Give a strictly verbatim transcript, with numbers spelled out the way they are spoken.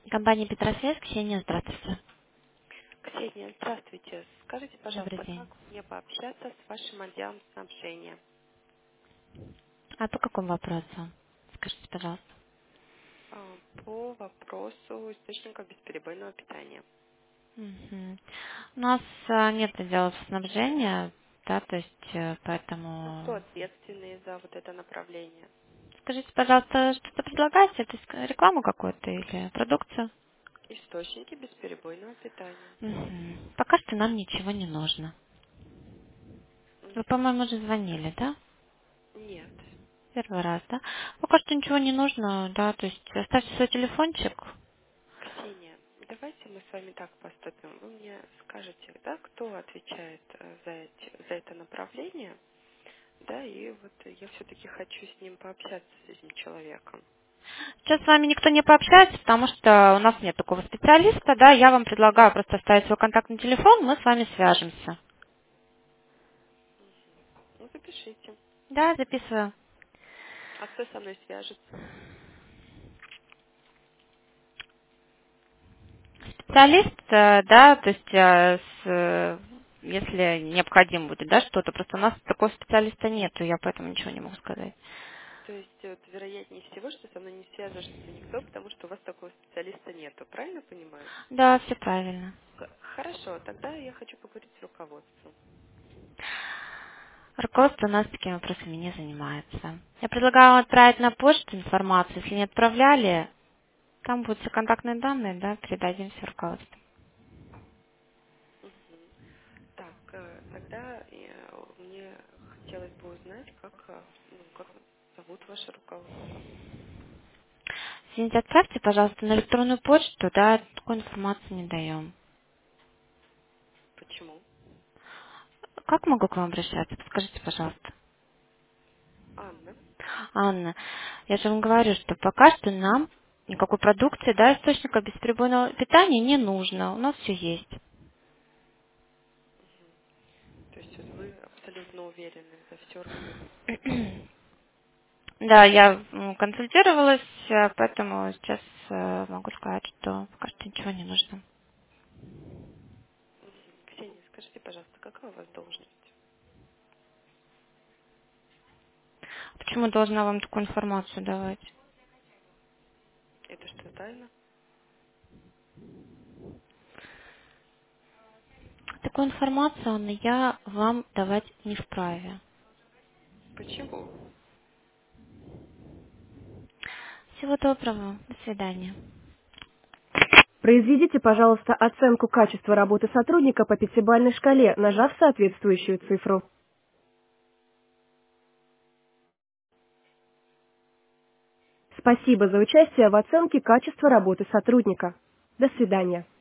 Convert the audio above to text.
Компания Петросвязь, Ксения, здравствуйте. Ксения, здравствуйте. Скажите, Добрый пожалуйста, день. как мне пообщаться с вашим отделом снабжения А по какому вопросу? Скажите, пожалуйста. а, по вопросу источников бесперебойного питания? Мгм. У нас а, нет отделов снабжения, да, то есть э, А кто поэтому... ответственный за вот это направление? Скажите, пожалуйста, что-то предлагаете? Это ск- рекламу какую-то или продукцию? Источники бесперебойного питания. Мгм. Пока что нам ничего не нужно. Вы, Мгм. по-моему, уже звонили, да? Нет. Первый раз, да? Пока что ничего не нужно, да, то есть оставьте свой телефончик. Ксения, давайте мы с вами так поступим. Вы мне скажете, да, кто отвечает э, за, эти, за это направление, да, и вот я все-таки хочу с ним пообщаться, с этим человеком. Сейчас с вами никто не пообщается, потому что у нас нет такого специалиста, да, я вам предлагаю просто оставить свой контактный телефон, мы с вами свяжемся. Ну, запишите. Да, записываю. А кто со мной свяжется? Специалист, э, да, то есть э, с, э, если необходимо будет, да, что-то, просто у нас такого специалиста нету, я поэтому ничего не могу сказать. То есть, вот, вероятнее всего, что со мной не свяжется никто, потому что у вас такого специалиста нету. Правильно понимаю? Да, все правильно. Х- Хорошо, тогда я хочу поговорить с руководством. Руководство у нас такими вопросами не занимается. Я предлагаю вам отправить на почту информацию, если не отправляли, там будут все контактные данные, да, передадим все руководству. Мгм. Так, э, тогда э, мне хотелось бы узнать, как, э, ну, как зовут ваше руководство. Извините, отправьте, пожалуйста, на электронную почту, да, такую информацию не даем. Почему? Как могу к вам обращаться? Подскажите, пожалуйста. Анна. Анна, я же вам говорю, что пока что нам никакой продукции, да, источника бесперебойного питания не нужно. У нас все есть. То есть вот вы абсолютно уверены, за все организм. Да, я м, консультировалась, э, поэтому сейчас э, могу сказать, что пока что ничего не нужно. Мгм. Ксения, скажите, пожалуйста, какая у вас должность? Почему должна вам такую информацию давать? Это что, тайна? Такую информацию, Анна, я вам давать не вправе. Почему? Всего доброго. До свидания. Произведите, пожалуйста, оценку качества работы сотрудника по пятибалльной шкале, нажав соответствующую цифру. Спасибо за участие в оценке качества работы сотрудника. До свидания.